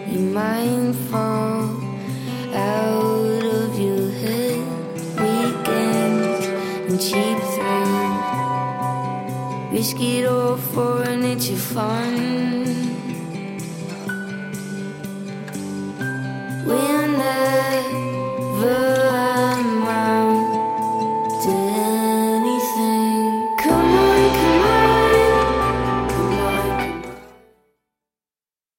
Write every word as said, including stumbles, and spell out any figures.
Your mind fall out of your head. Weekends and cheap thrills. Risk it all for an inch of fun.